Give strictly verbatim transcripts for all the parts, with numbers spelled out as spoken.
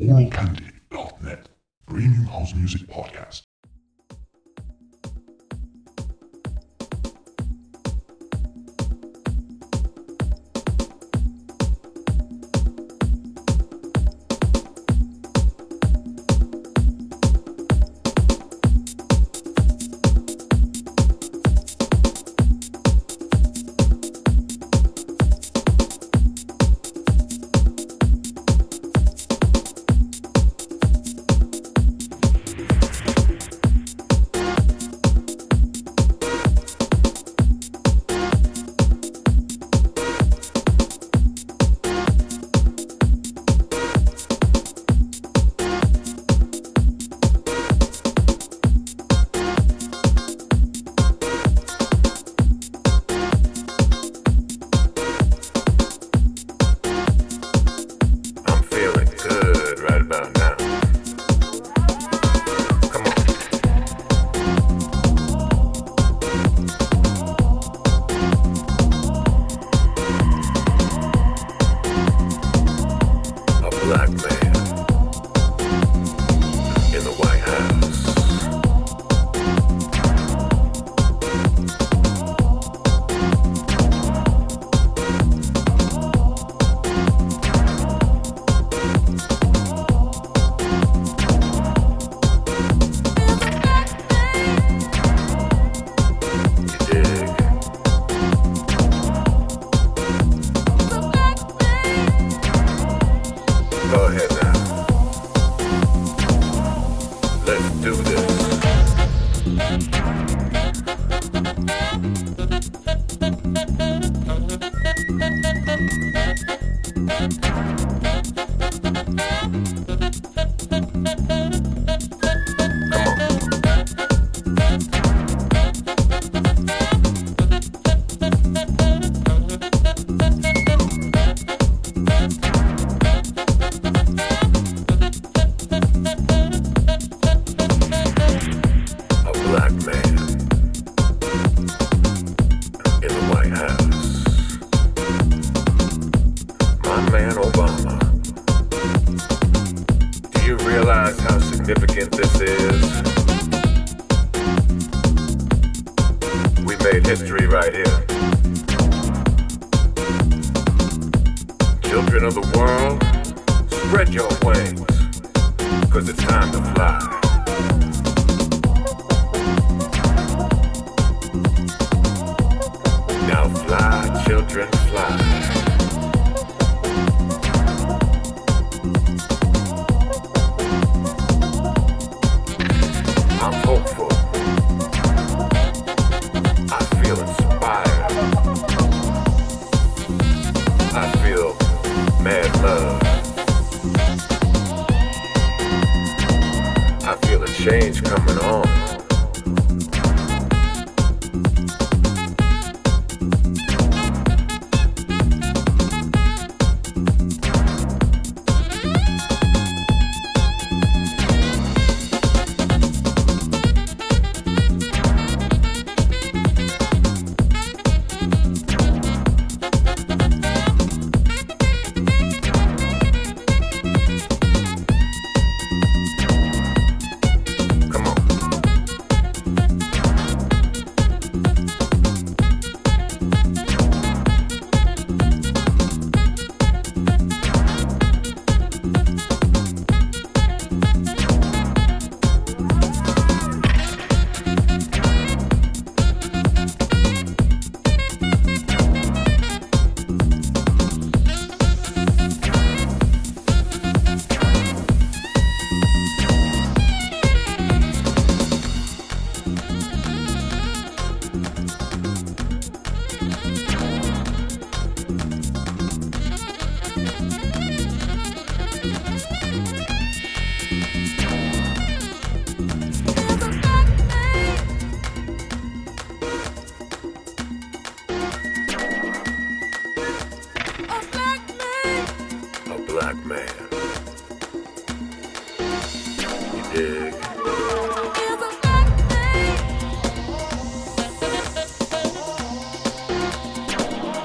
oral candy dot net, premium house music podcast.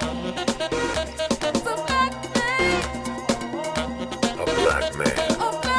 black man.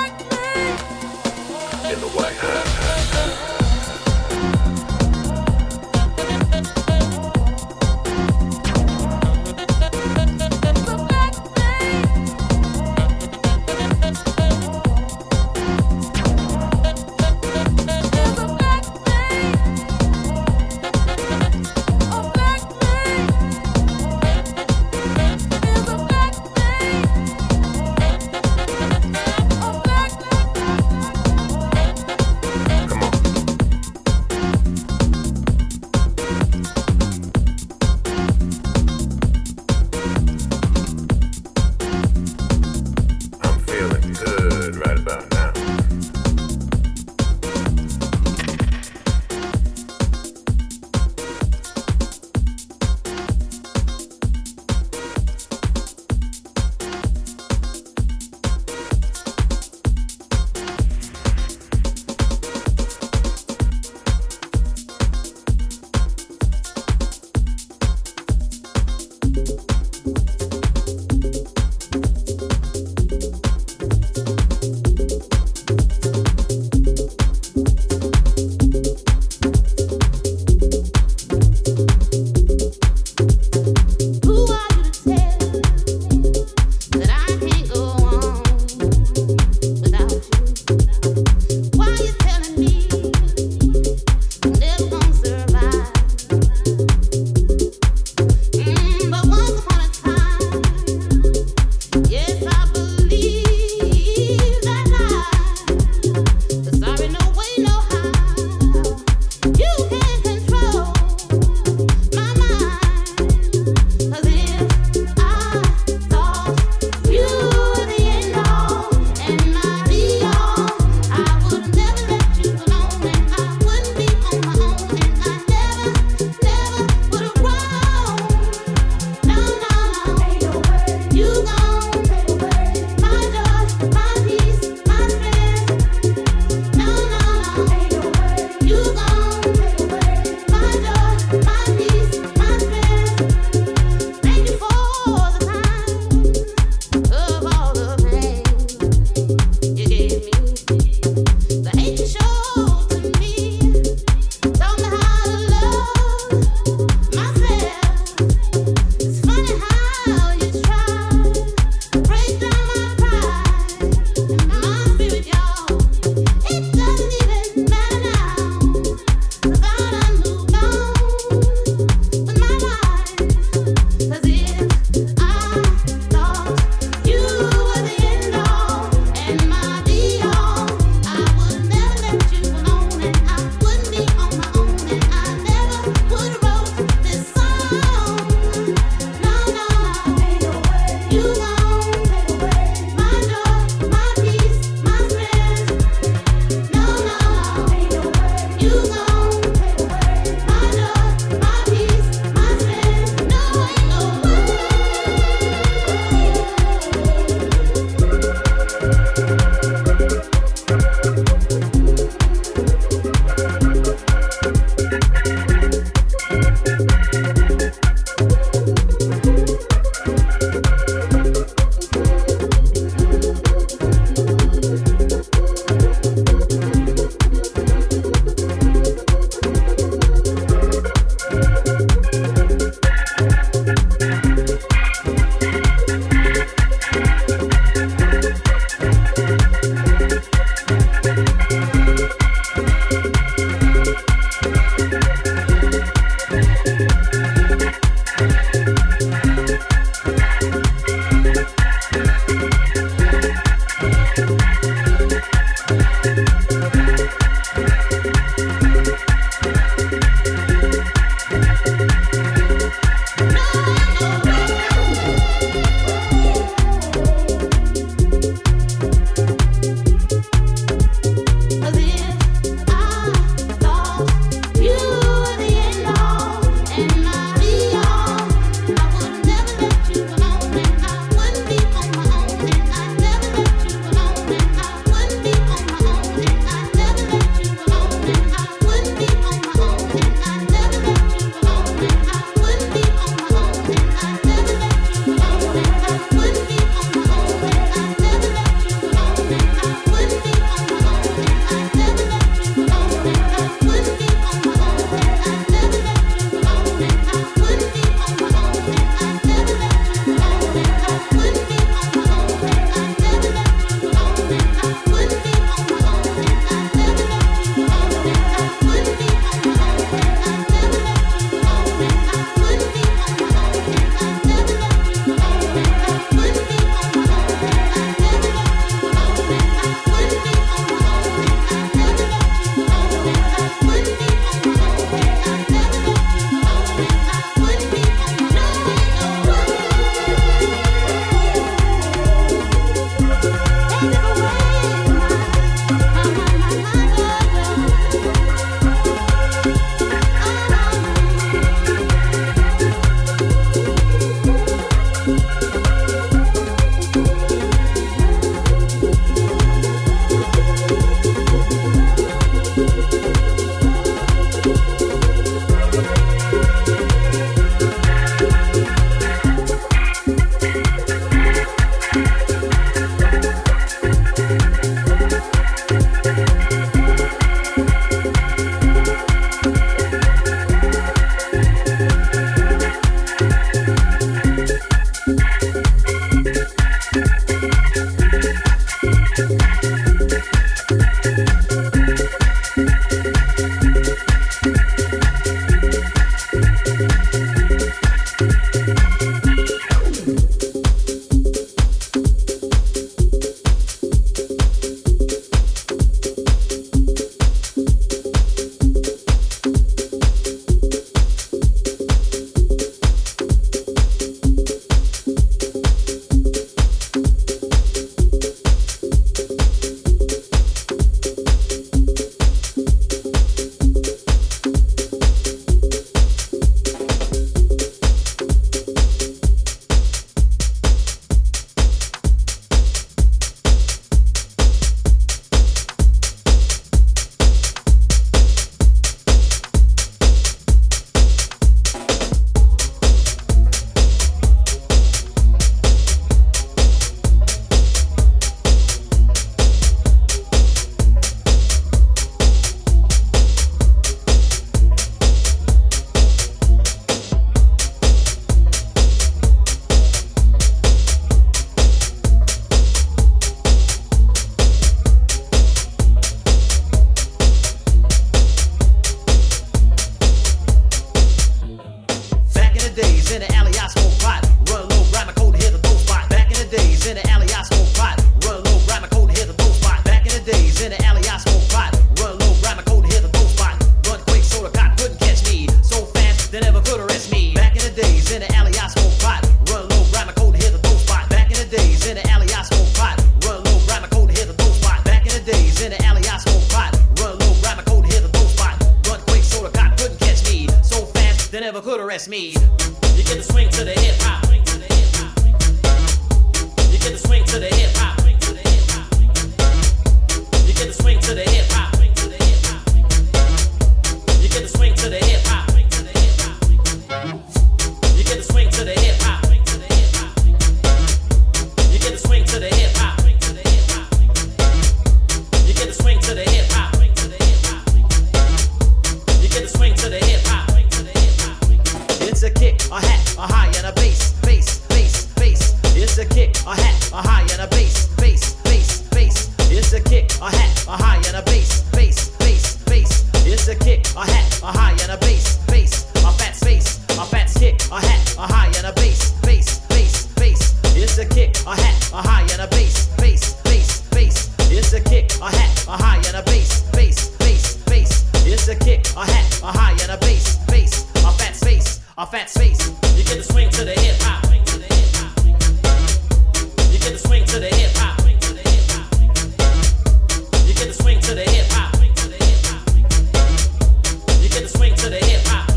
West Mead. You get the swing to the hip hop. You get the swing to the hip hop. You get the swing to the hip hop. You get the swing to the hip hop. You get the swing to the hip hop. You get the swing to the hip hop. You get the swing to the hip hop. You get the swing to the hip hop. It's a kick, a hat, a high and a bass, bass, bass, bass. It's a kick, a hat, a high and a bass, bass, bass, bass. It's a kick, a hat, a high and a bass, bass, bass, bass. It's a kick, a hat, a high and a bass, bass. A fat space, a fat kick, a hat, a high and a bass, bass, bass, bass. It's a kick, a hat, a high and a bass, bass, bass, bass. It's a kick, a hat, a high and a bass, bass, bass, bass. It's a kick, a hat, a high and a bass, bass. A fat space, a fat space. You get the swing to the hip hop. You get the swing to the hip hop. You get the swing to the hip hop. You get the swing to the hip hop.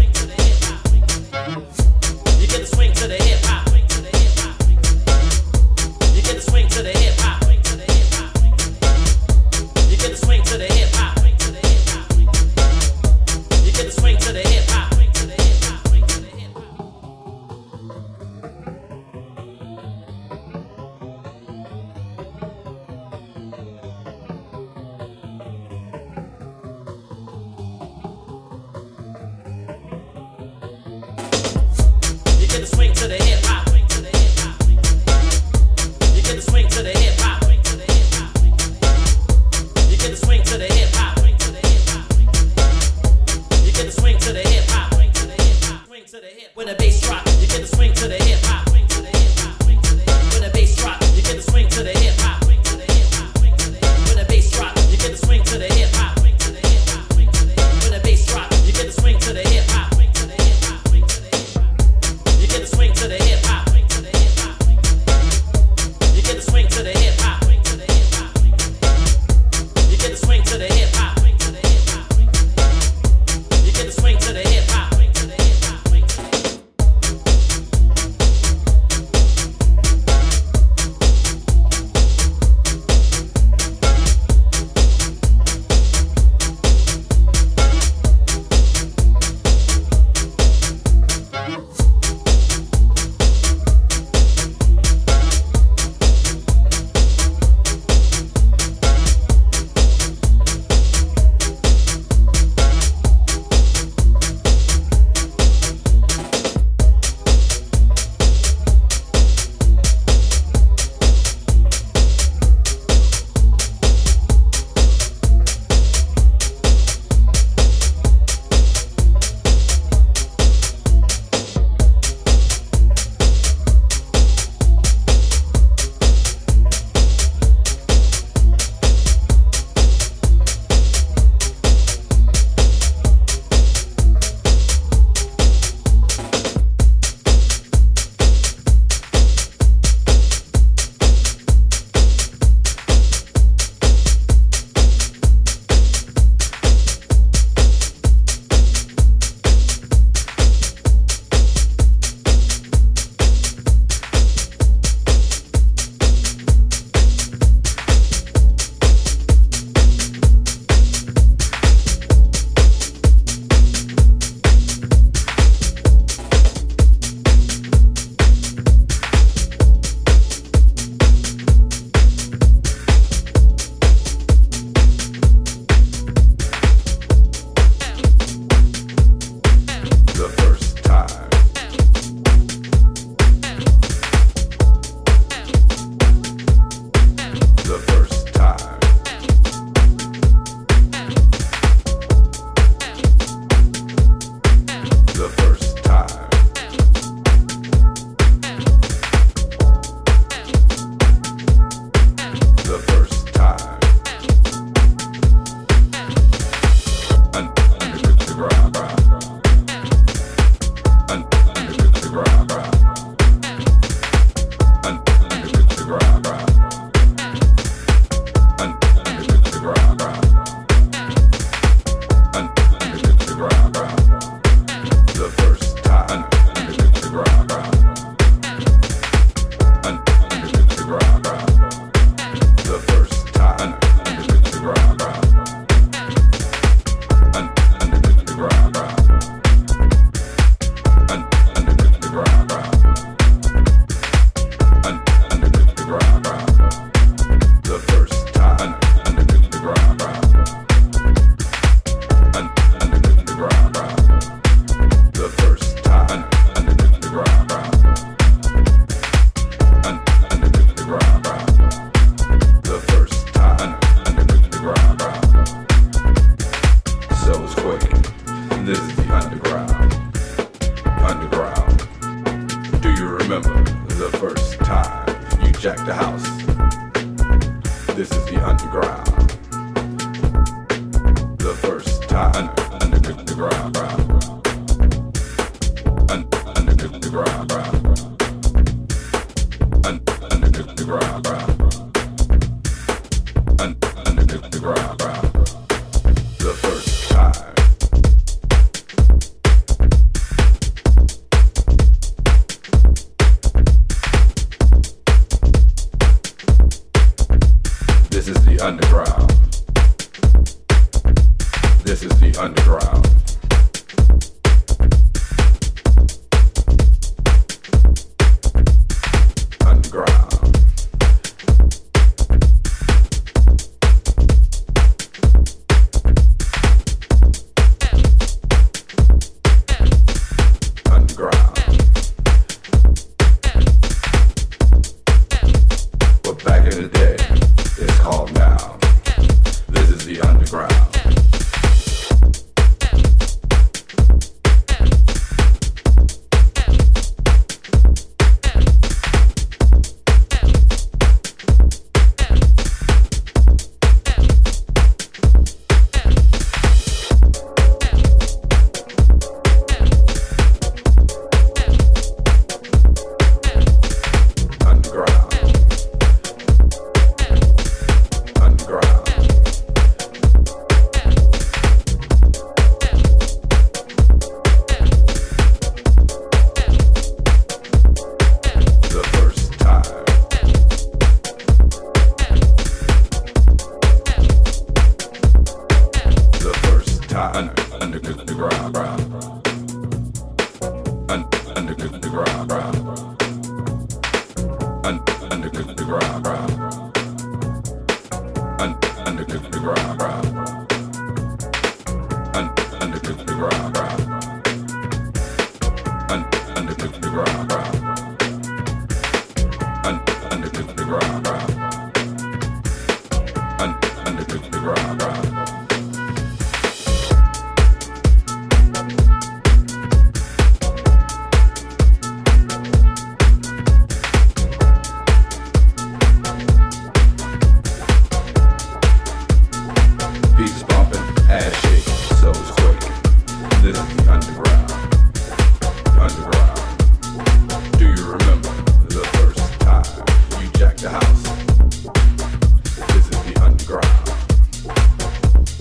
You get the swing to the hip hop. You get the swing to the hip hop. You get the swing to the hip hop. You get the swing to the hip hop. You get the swing to the hip hop. You get the swing to the hip hop. You get the swing to the hip hop. You get the swing to the hip hop. When the bass drop, you get the swing to the hip hop. When the bass drop, you get the swing to the hip hop. When the bass drop, you get the swing to the hip hop. When the bass drop, you get the swing to the hip hop. You get the swing to the hip hop. The house. This is the underground.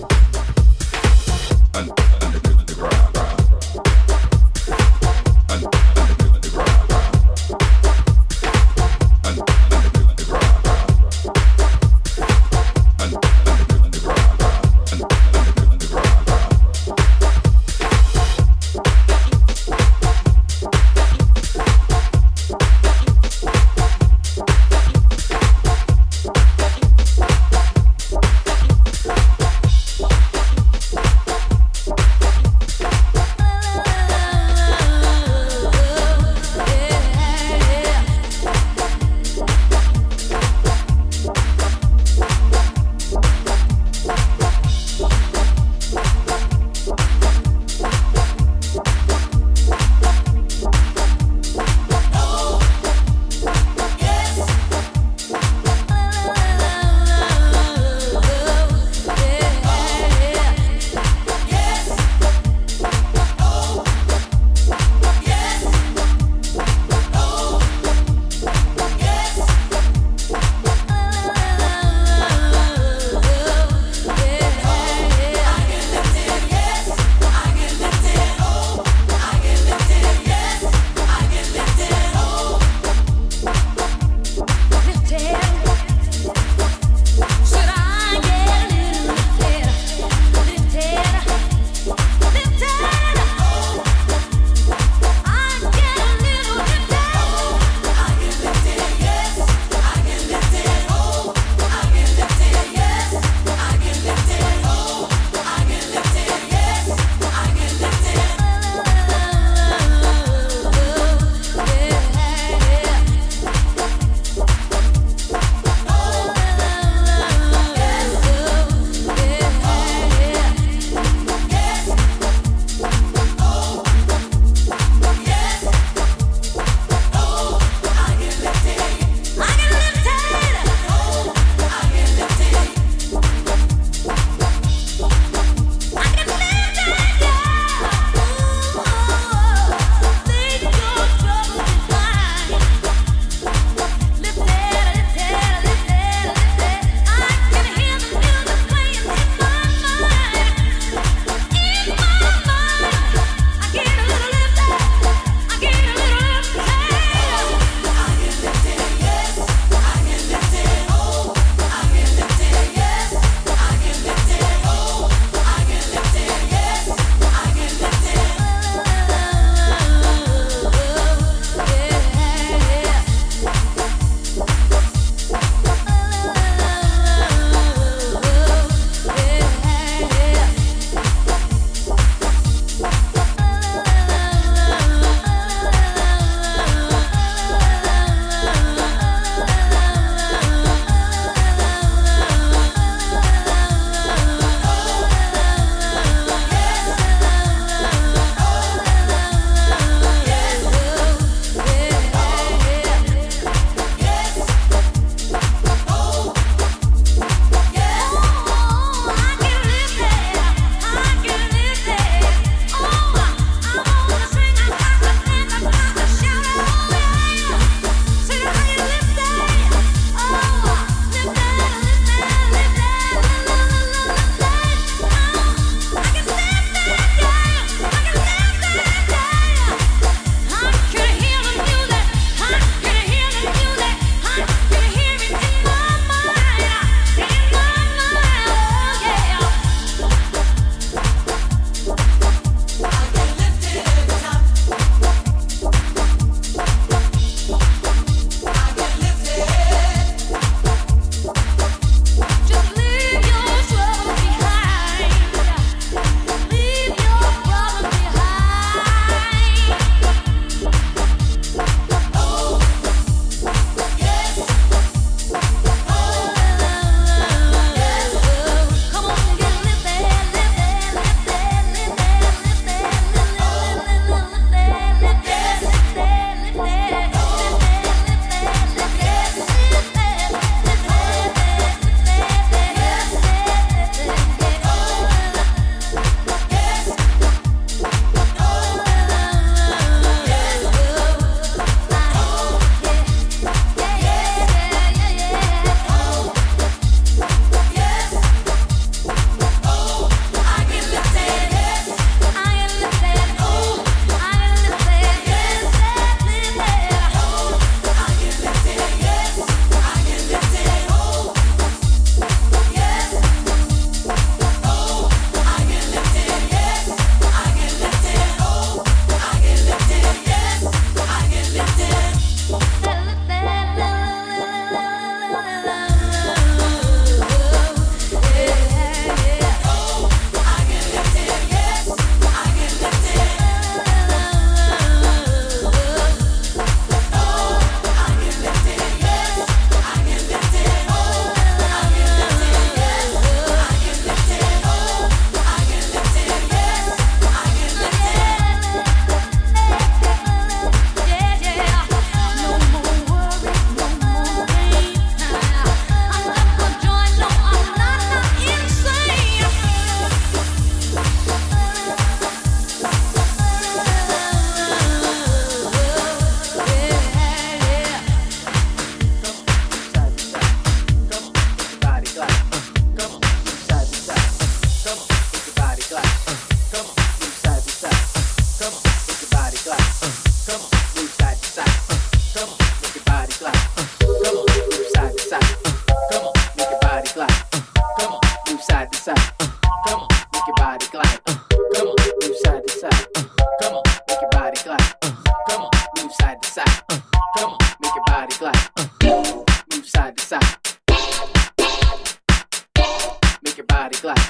glide.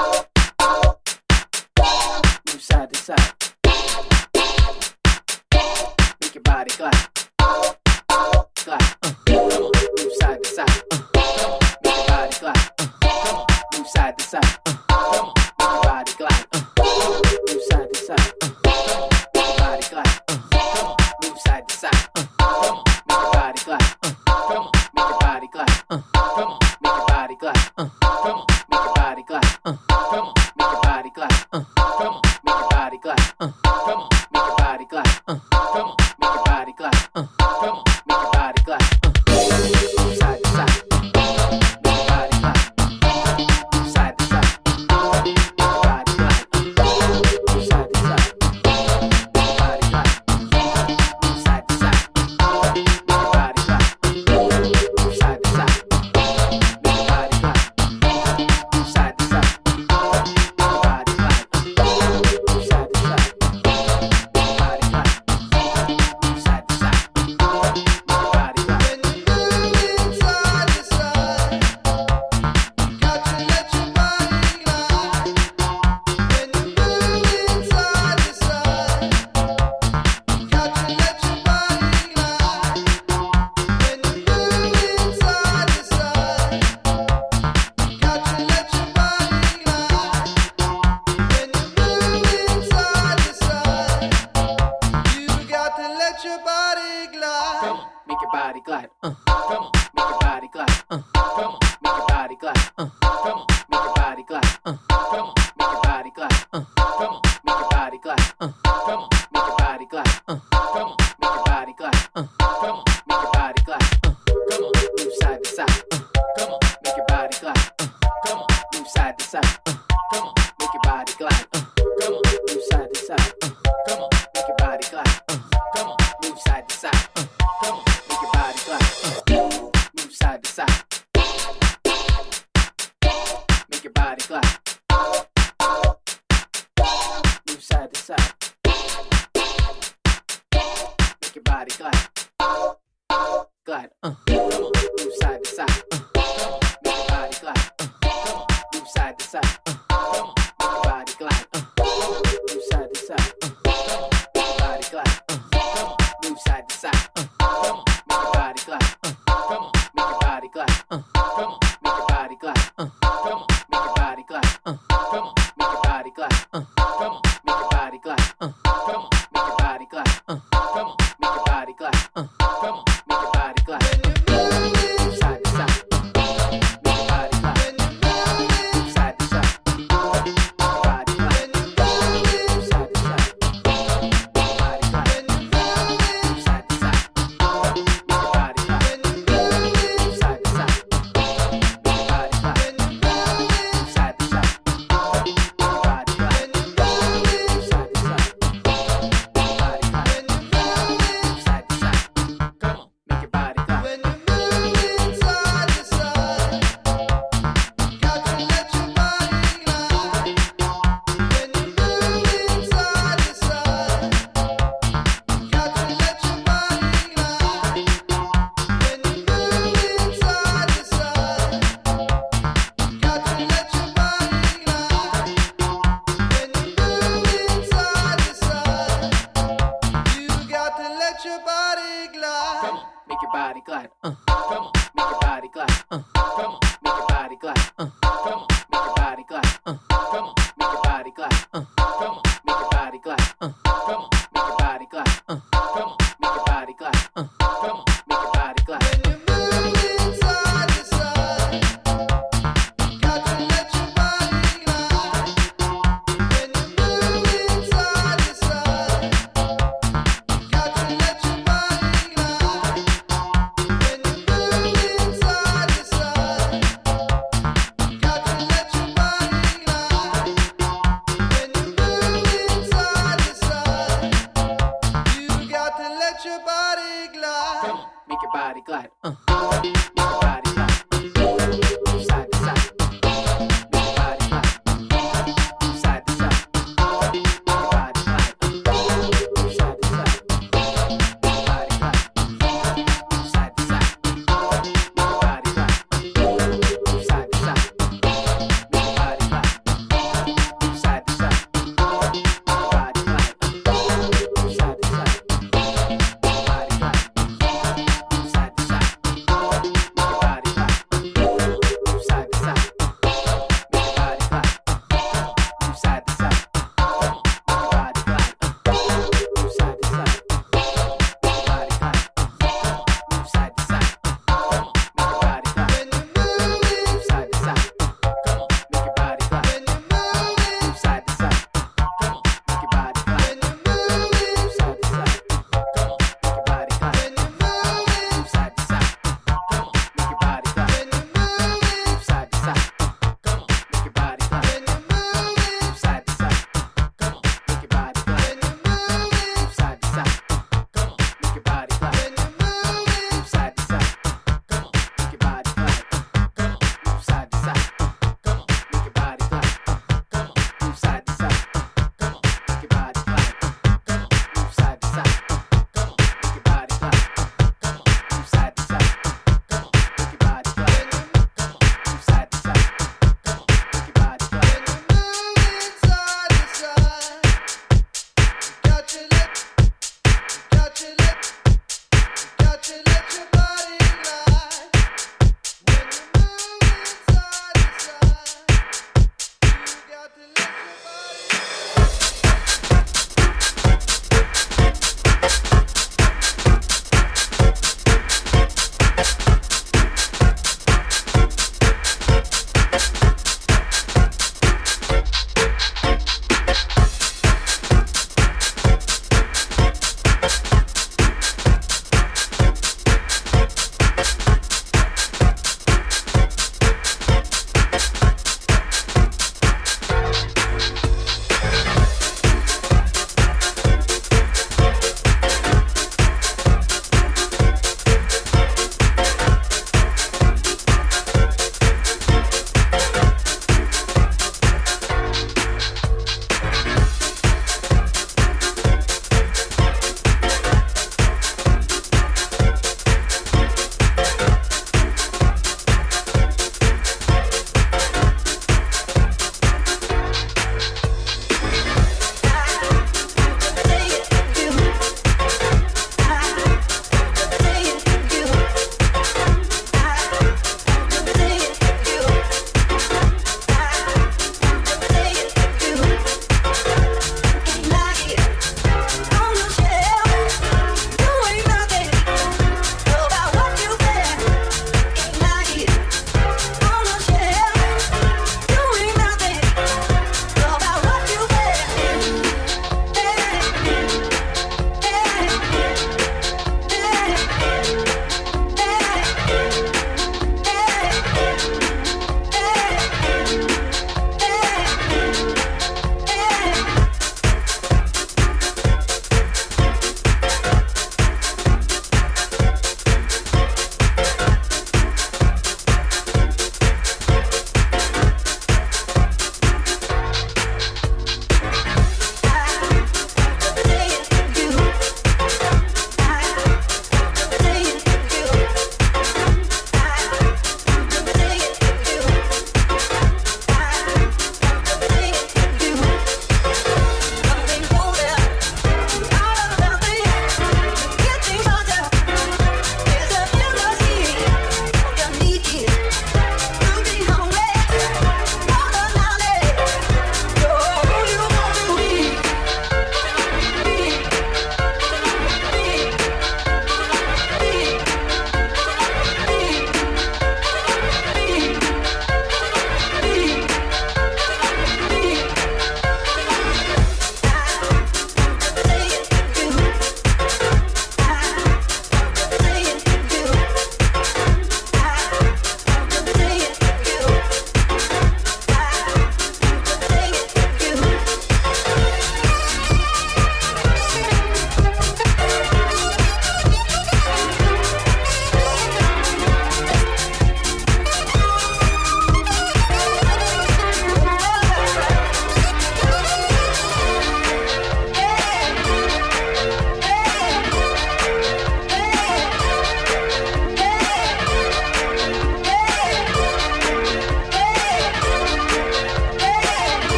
Move side to side. Make your body glide. Glide. Move side to side. Make your body glide. Move side to side. Make your body glide. Move side to side. Make your body glide. Move side to side. Make your body glide. Make your body glide. Make your body glide. Make your body glide. Make your body glide. Make your body glide. Make your body glide. Make your body glide. Make your body glide. Move side to side. Make your body glide. Move side to side. Make your body glide. Move side to side. Make your body glide. Move side to side. Make your body glide. Move side to side. Make your body glide. Move side to side. Make your body glide. Move side to side. Make your body glide. Move side to side. Make your body glide. When you move side to side, got to let your body glide. When you move side to side, got to let your body glide. When you move side to side, got to let your body glide. When you move side to side, you got to let your body glide. Come on, make your body glide. Uh, come on, make your body glide. Uh, come on, make your body glide. Uh, come on, make your body glide. Uh, come on, make your body glide. Uh, come on, make your body glide. Uh, come on, make your body glide. Uh, come on, make your body glide. Uh, come on, make your body glide. Uh, come on, move side to side. Uh, come on, make your body glide. Uh, come on, move side to side. Uh, come on, make your body glide. Uh, come on, move side to side. Uh, come on, make your body glide. Uh, come on, move side to side. Uh, come on, make your body glide. Uh, move side to side. Make your body glide. Move side to side. Make your body glide. Glide. Uh. Move side to side. Uh. Make your body glide. Uh. Move side to side. Uh. Make your body glide. Uh. Move side to side. Uh. Make your body glide. Uh. Move side to side. Uh. Make your body glide. Uh. Make your body glide. Uh. Make your body glide. Uh. Make your body glide.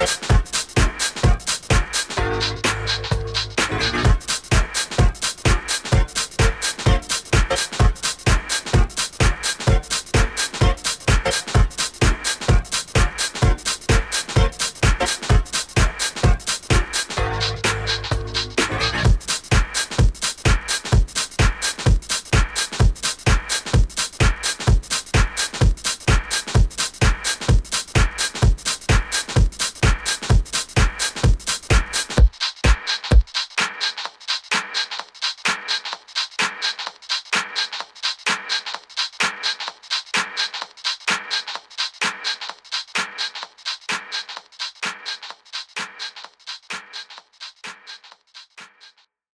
Thank